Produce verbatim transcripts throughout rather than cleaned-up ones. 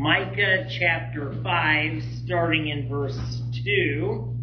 Micah chapter five, starting in verse two.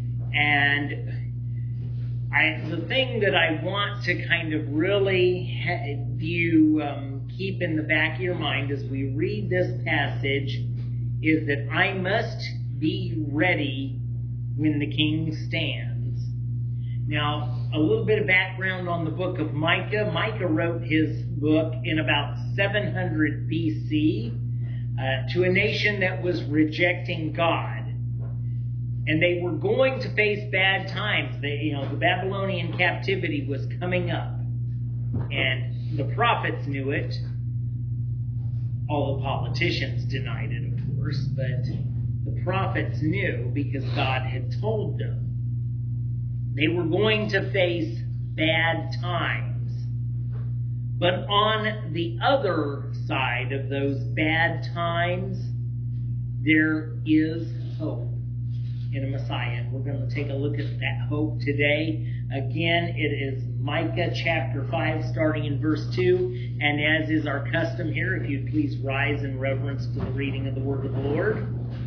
And I, the thing that I want to kind of really have you um, keep in the back of your mind as we read this passage is that I must be ready when the king stands. Now, a little bit of background on the book of Micah. Micah wrote his book in about seven hundred B C uh, to a nation that was rejecting God. And they were going to face bad times. They, you know, the Babylonian captivity was coming up. And the prophets knew it. All the politicians denied it, of course. But the prophets knew because God had told them. They were going to face bad times. But on the other side of those bad times, there is hope in a Messiah. And we're going to take a look at that hope today. Again, it is Micah chapter five, starting in verse two. And as is our custom here, if you'd please rise in reverence to the reading of the word of the Lord.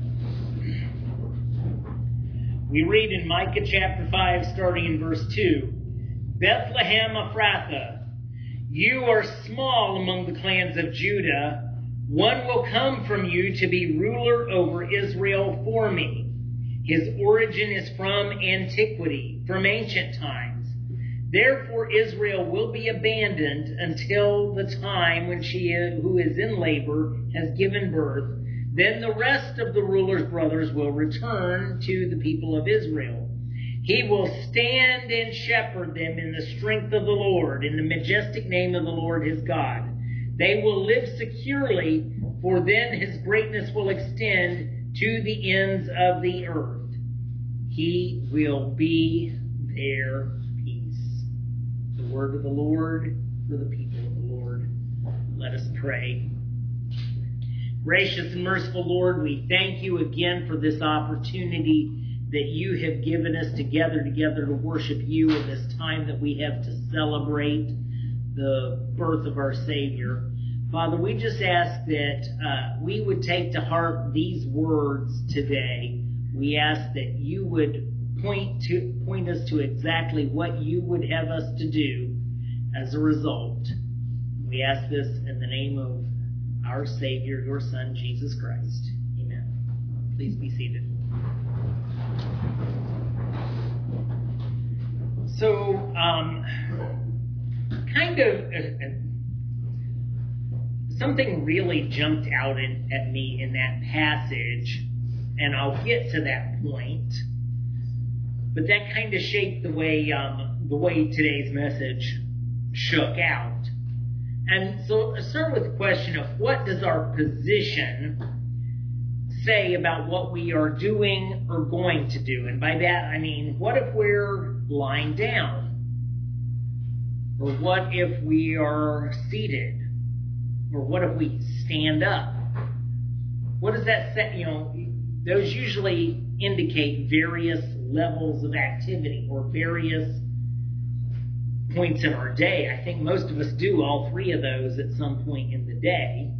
We read in Micah chapter five, starting in verse two, Bethlehem Ephrathah, you are small among the clans of Judah. One will come from you to be ruler over Israel for me. His origin is from antiquity, from ancient times. Therefore Israel will be abandoned until the time when she who is in labor has given birth. Then the rest of the ruler's brothers will return to the people of Israel. He will stand and shepherd them in the strength of the Lord, in the majestic name of the Lord his God. They will live securely, for then his greatness will extend to the ends of the earth. He will be their peace. The word of the Lord for the people of the Lord. Let us pray. Gracious and merciful Lord, we thank you again for this opportunity that you have given us to gather together to worship you in this time that we have to celebrate the birth of our Savior. Father, we just ask that uh, we would take to heart these words today. We ask that you would point to point us to exactly what you would have us to do as a result. We ask this in the name of our Savior, your Son, Jesus Christ. Amen. Please be seated. So, um, kind of, uh, something really jumped out in, at me in that passage, and I'll get to that point. But that kind of shaped the way, um, the way today's message shook out. And so let's start with the question of what does our position say about what we are doing or going to do? And by that, I mean, what if we're lying down? Or what if we are seated? Or what if we stand up? What does that say? You know, those usually indicate various levels of activity or various points in our day. I think most of us do all three of those at some point in the day.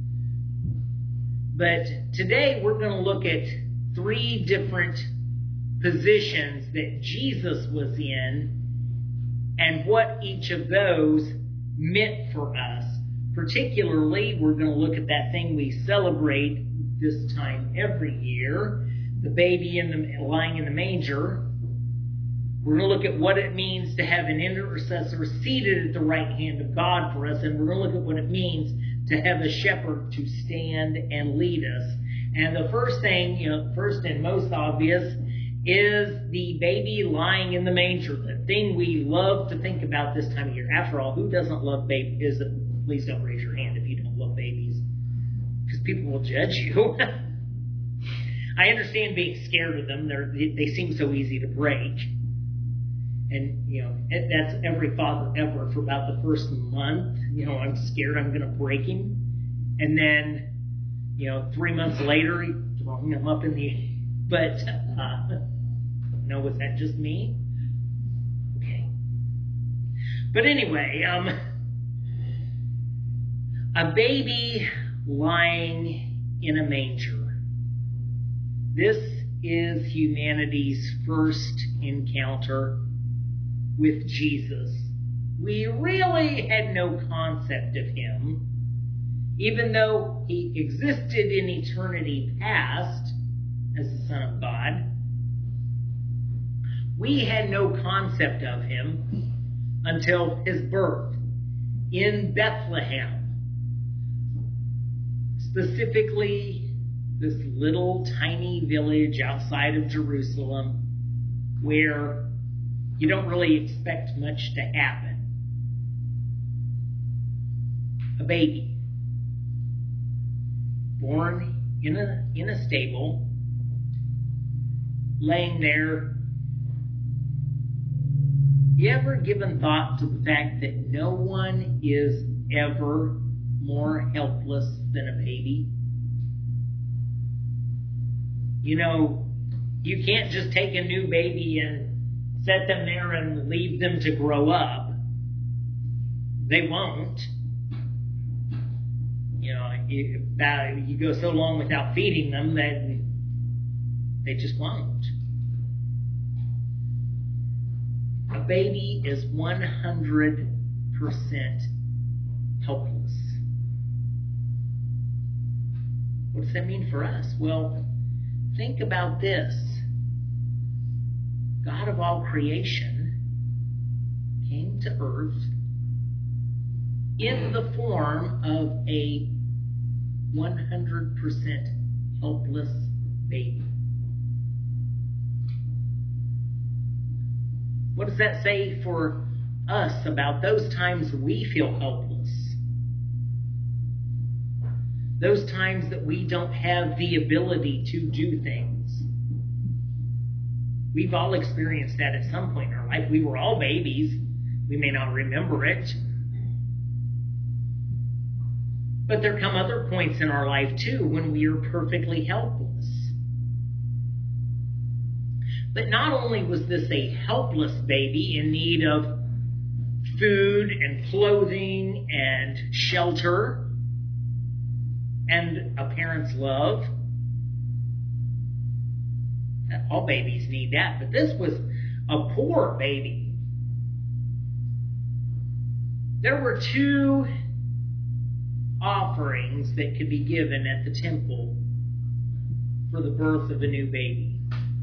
But today we're going to look at three different positions that Jesus was in and what each of those meant for us. Particularly, we're going to look at that thing we celebrate this time every year, the baby in the, lying in the manger. We're going to look at what it means to have an intercessor seated at the right hand of God for us, and we're going to look at what it means to have a shepherd to stand and lead us. And the first thing, you know, first and most obvious, is the baby lying in the manger, the thing we love to think about this time of year. After all, who doesn't love babies? Is it, please don't raise your hand if you don't love babies, because people will judge you. I understand being scared of them. They're, they seem so easy to break. And, you know, that's every father ever for about the first month. You know, I'm scared I'm going to break him. And then, you know, three months later, throwing him up in the... But, uh, no, was that just me? Okay. But anyway, um, a baby lying in a manger. This is humanity's first encounter with Jesus. We really had no concept of him, even though he existed in eternity past as the Son of God. We had no concept of him until his birth in Bethlehem. Specifically, this little tiny village outside of Jerusalem where you don't really expect much to happen. A baby born in a, in a stable, laying there. You ever given thought to the fact that no one is ever more helpless than a baby? You know, you can't just take a new baby and set them there and leave them to grow up. They won't. You know, you, uh, you go so long without feeding them that they just won't. A baby is one hundred percent helpless. What does that mean for us? Well, think about this. God of all creation came to earth in the form of a one hundred percent helpless baby. What does that say for us about those times we feel helpless? Those times that we don't have the ability to do things. We've all experienced that at some point in our life. We were all babies. We may not remember it. But there come other points in our life too when we are perfectly helpless. But not only was this a helpless baby in need of food and clothing and shelter and a parent's love. All babies need that, but this was a poor baby. There were two offerings that could be given at the temple for the birth of a new baby.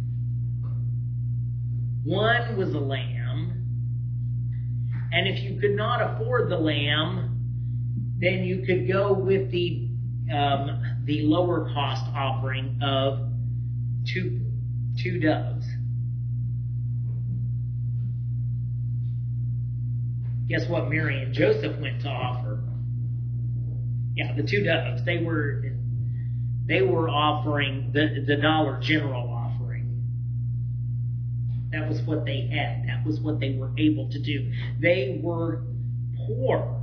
One was a lamb, and if you could not afford the lamb, then you could go with the um, the lower cost offering of two two doves. Guess what Mary and Joseph went to offer? Yeah, the two doves. They were they were offering the, the Dollar General offering. That was what they had. That was what they were able to do. They were poor.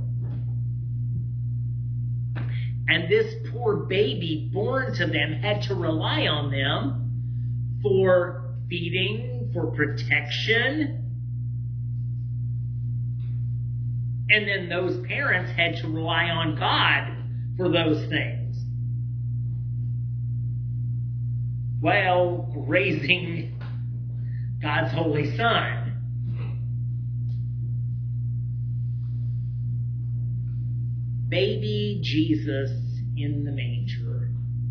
And this poor baby born to them had to rely on them for feeding, for protection. And then those parents had to rely on God for those things. While raising God's Holy Son. Baby Jesus in the manger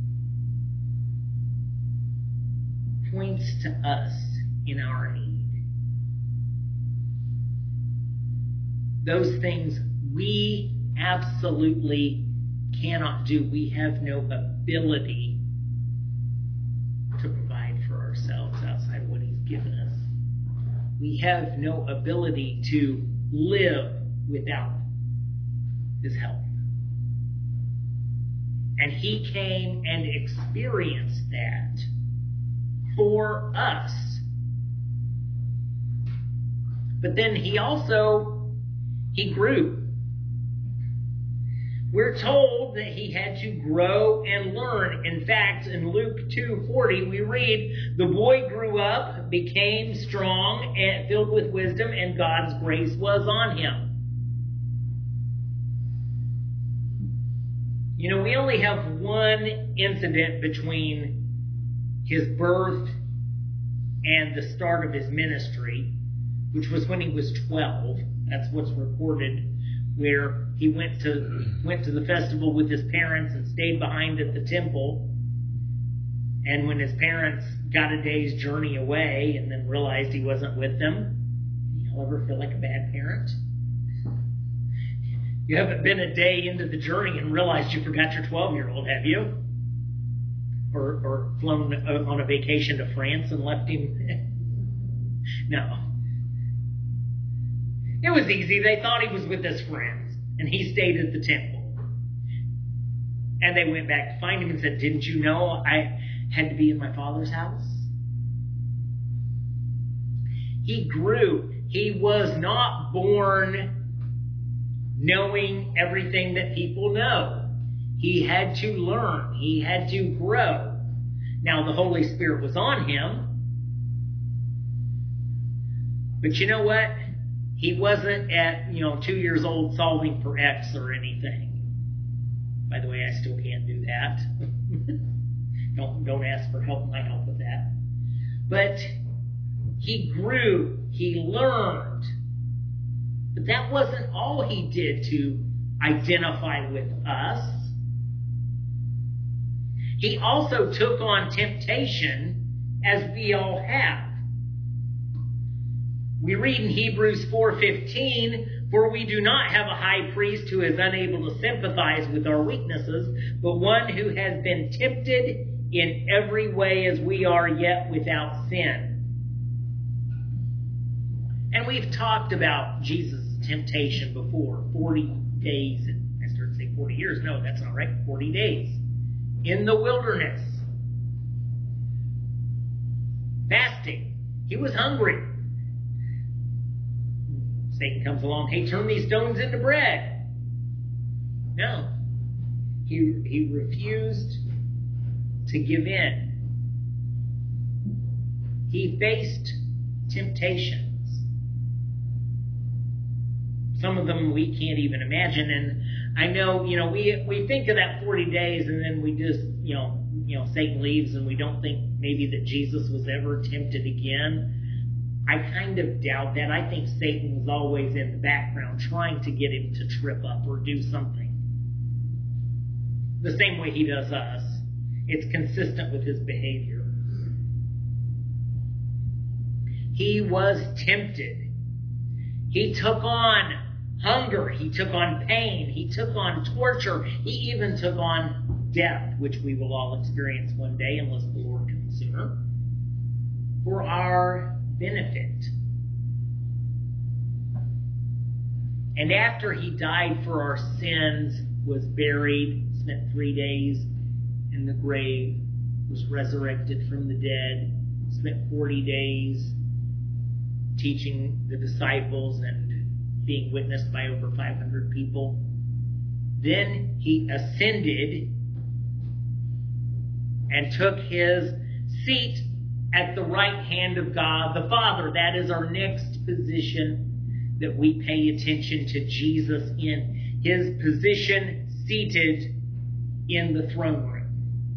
points to us in our need. Those things we absolutely cannot do. We have no ability to provide for ourselves outside of what He's given us. We have no ability to live without His help. And He came and experienced that for us. But then He also, He grew. We're told that He had to grow and learn. In fact, in Luke two forty, we read, the boy grew up, became strong, and filled with wisdom, and God's grace was on him. You know, we only have one incident between his birth and the start of his ministry, which was when he was twelve. That's what's recorded, where he went to went to the festival with his parents and stayed behind at the temple. And when his parents got a day's journey away and then realized he wasn't with them, you ever feel like a bad parent? You haven't been a day into the journey and realized you forgot your twelve-year-old, have you? Or, or flown on a vacation to France and left him? No. It was easy. They thought he was with his friends, and he stayed at the temple. And they went back to find him and said, "Didn't you know I had to be in my Father's house?" He grew. He was not born knowing everything that people know. He had to learn. He had to grow. Now, the Holy Spirit was on him. But you know what? He wasn't at, you know, two years old solving for X or anything. By the way, I still can't do that. don't, don't ask for help. My help with that. But he grew. He learned. But that wasn't all he did to identify with us. He also took on temptation, as we all have. We read in Hebrews four fifteen, "For we do not have a high priest who is unable to sympathize with our weaknesses, but one who has been tempted in every way as we are, yet without sin." And we've talked about Jesus' temptation before. forty days, I started to say forty years. No, that's not right. forty days in the wilderness. Fasting. He was hungry. Satan comes along, "Hey, turn these stones into bread." No. He, he refused to give in. He faced temptations. Some of them we can't even imagine. And I know, you know, we we think of that forty days and then we just, you know, you know, Satan leaves and we don't think maybe that Jesus was ever tempted again. I kind of doubt that. I think Satan was always in the background trying to get him to trip up or do something. The same way he does us. It's consistent with his behavior. He was tempted. He took on hunger. He took on pain. He took on torture. He even took on death, which we will all experience one day unless the Lord comes sooner, for our benefit. And after he died for our sins, was buried, spent three days in the grave, was resurrected from the dead, spent forty days teaching the disciples and being witnessed by over five hundred people. Then he ascended and took his seat at the right hand of God the Father. That is our next position that we pay attention to Jesus in. His position seated in the throne room.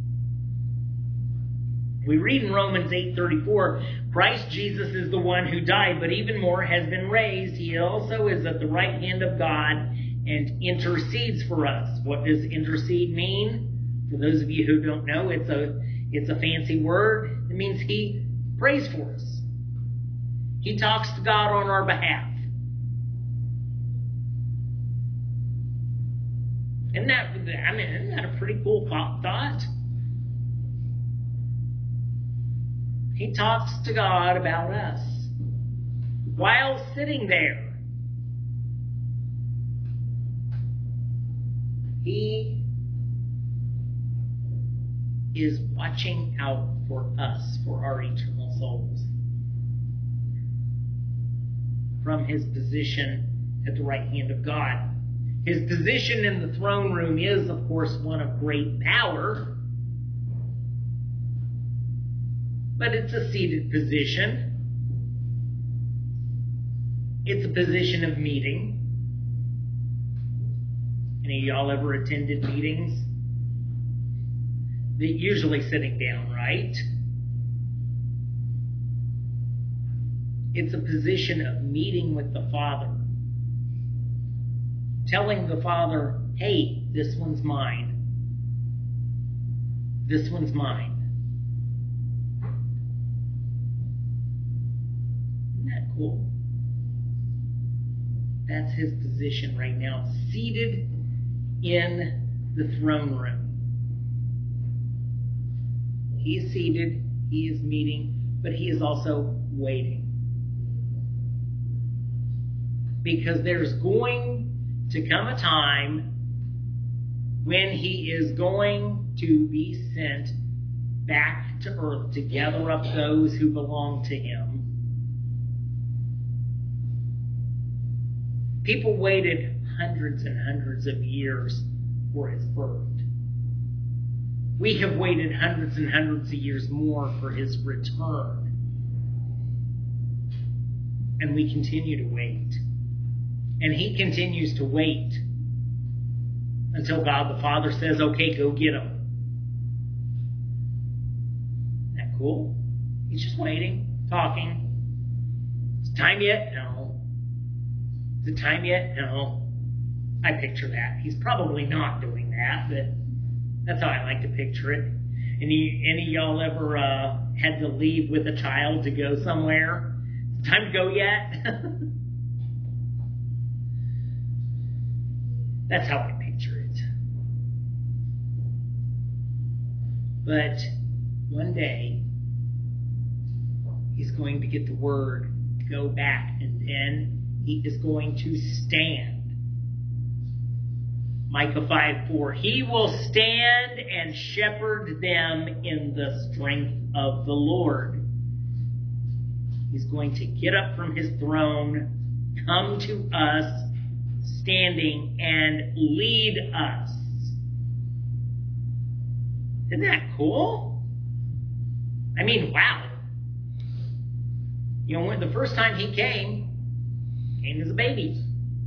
We read in Romans eight thirty-four, "Christ Jesus is the one who died, but even more has been raised. He also is at the right hand of God and intercedes for us." What does intercede mean? For those of you who don't know, it's a it's a fancy word. It means he prays for us. He talks to God on our behalf. Isn't that, I mean, isn't that a pretty cool thought? He talks to God about us while sitting there. He is watching out for us, for our eternal souls. From his position at the right hand of God. His position in the throne room is, of course, one of great power. But it's a seated position. It's a position of meeting. Any of y'all ever attended meetings? usually sitting down, right? It's a position of meeting with the Father. Telling the Father, hey, this one's mine. This one's mine. Isn't that cool? That's his position right now, seated in the throne room. He is seated, he is meeting, but he is also waiting. Because there's going to come a time when he is going to be sent back to earth to gather up those who belong to him. People waited hundreds and hundreds of years for his birth. We have waited hundreds and hundreds of years more for his return. And we continue to wait. And he continues to wait until God the Father says, okay, go get him. Isn't that cool? He's just waiting, talking. Is it time yet? No. Is it time yet? No. I picture that. He's probably not doing that, but that's how I like to picture it. Any, any of y'all ever uh, had to leave with a child to go somewhere? Is it time to go yet? That's how I picture it. But one day, he's going to get the word to go back, and then he is going to stand. Micah five four, he will stand and shepherd them in the strength of the Lord. He's going to get up from his throne, come to us, standing, and lead us. Isn't that cool? I mean, wow. You know, when the first time he came, came as a baby.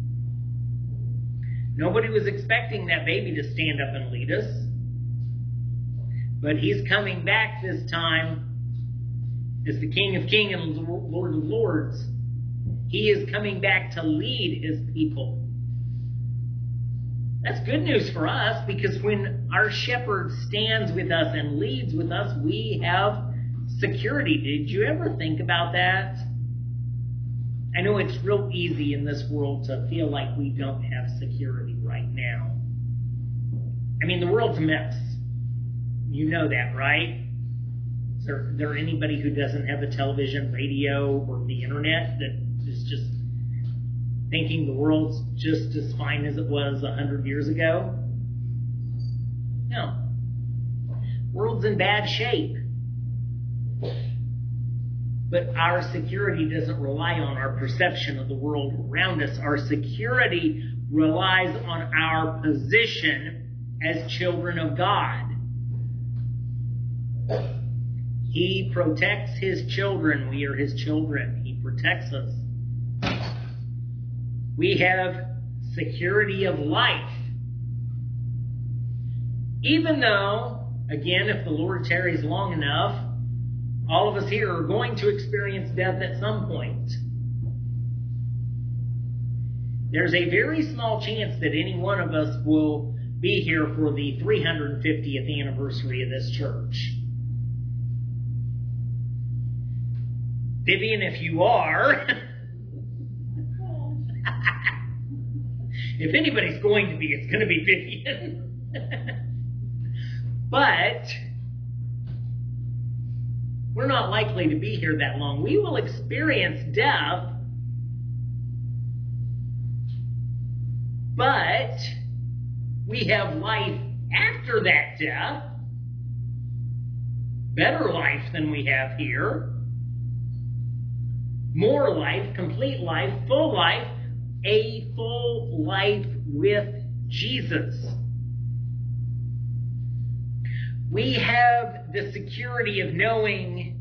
Nobody was expecting that baby to stand up and lead us. But he's coming back this time as the King of Kings and Lord of Lords. He is coming back to lead his people. That's good news for us, because when our shepherd stands with us and leads with us, we have security. Did you ever think about that? I know it's real easy in this world to feel like we don't have security right now. I mean, the world's a mess. You know that, right? Is there, is there anybody who doesn't have a television, radio, or the internet that is just thinking the world's just as fine as it was a hundred years ago? No. World's in bad shape. But our security doesn't rely on our perception of the world around us. Our security relies on our position as children of God. He protects his children. We are his children. He protects us. We have security of life. Even though, again, if the Lord tarries long enough, all of us here are going to experience death at some point. There's a very small chance that any one of us will be here for the three hundred fiftieth anniversary of this church. Vivian, if you are, if anybody's going to be, it's going to be Vivian. But we're not likely to be here that long. We will experience death, but we have life after that death. Better life than we have here. More life, complete life, full life, a full life with Jesus. We have the security of knowing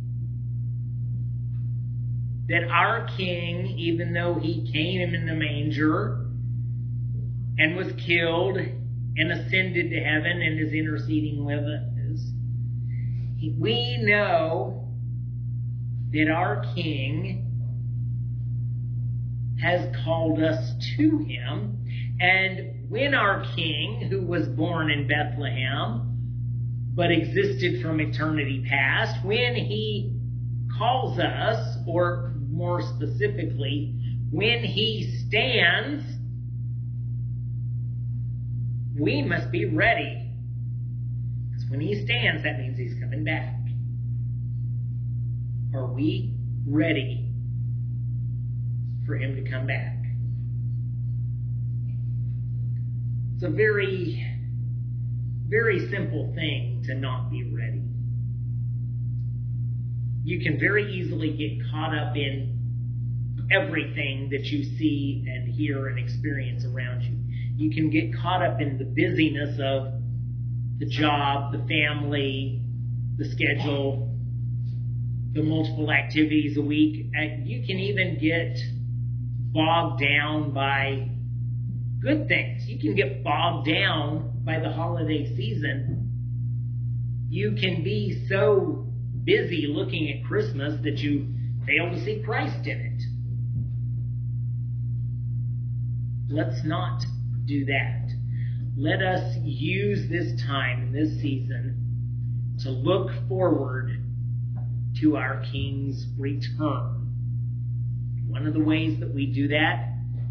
that our King, even though he came in the manger and was killed and ascended to heaven and is interceding with us, We know that our King has called us to him. And when our King, who was born in Bethlehem, but existed from eternity past, when he calls us, or more specifically, when he stands, we must be ready. Because when he stands, that means he's coming back. Are we ready for him to come back? It's a very, very simple thing to not be ready. You can very easily get caught up in everything that you see and hear and experience around you. You can get caught up in the busyness of the job, the family, the schedule, the multiple activities a week. And you can even get bogged down by good things. You can get bogged down by the holiday season. You can be so busy looking at Christmas that you fail to see Christ in it. Let's not do that. Let us use this time and this season to look forward to our King's return. One of the ways that we do that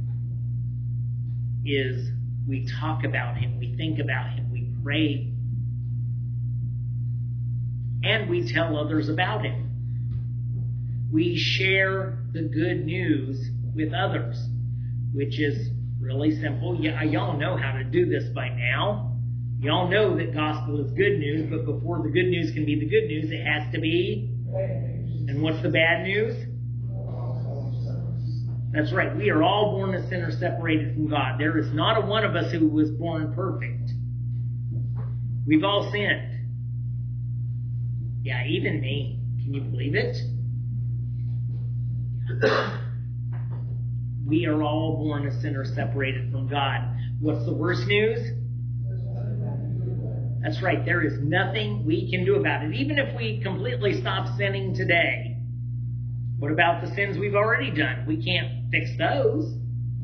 is we talk about him, we think about him, we pray, and we tell others about him. We share the good news with others, which is really simple. Yeah, y'all know how to do this by now. Y'all know that gospel is good news, but before the good news can be the good news, it has to be. And what's the bad news? That's right. We are all born a sinner separated from God. There is not a one of us who was born perfect. We've all sinned. Yeah, even me. Can you believe it? We are all born a sinner separated from God. What's the worst news? That's right. There is nothing we can do about it. Even if we completely stop sinning today, what about the sins we've already done? We can't fix those.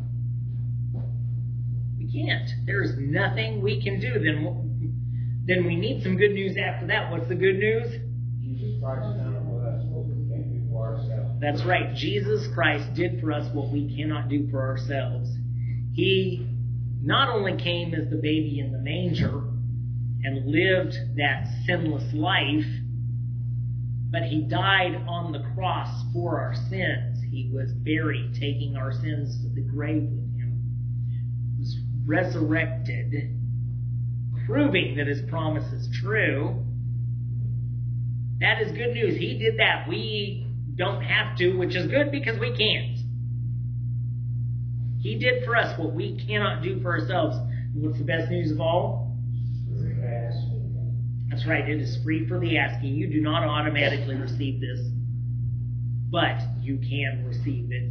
We can't. There is nothing we can do. Then, then we need some good news after that. What's the good news? Jesus Christ done for us what we can't do for ourselves. That's right. Jesus Christ did for us what we cannot do for ourselves. He not only came as the baby in the manger and lived that sinless life, but he died on the cross for our sins. He was buried, taking our sins to the grave with him. He was resurrected, proving that his promise is true. That is good news. He did that. We don't have to, which is good because we can't. He did for us what we cannot do for ourselves. And what's the best news of all? That's right. It is free for the asking. You do not automatically receive this, but you can receive it.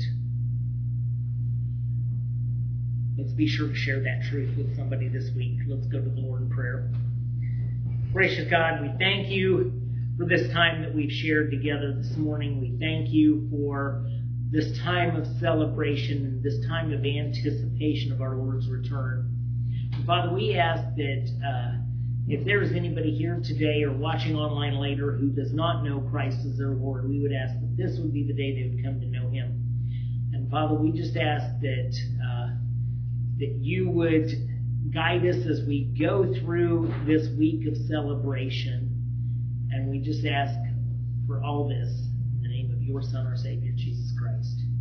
Let's be sure to share that truth with somebody this week. Let's go to the Lord in prayer. Gracious God, we thank you for this time that we've shared together this morning. We thank you for this time of celebration and this time of anticipation of our Lord's return. And Father, we ask that uh, if there is anybody here today or watching online later who does not know Christ as their Lord, we would ask that this would be the day they would come to know him. And Father, we just ask that uh, that you would guide us as we go through this week of celebration. And we just ask for all this in the name of your Son, our Savior, Jesus Christ.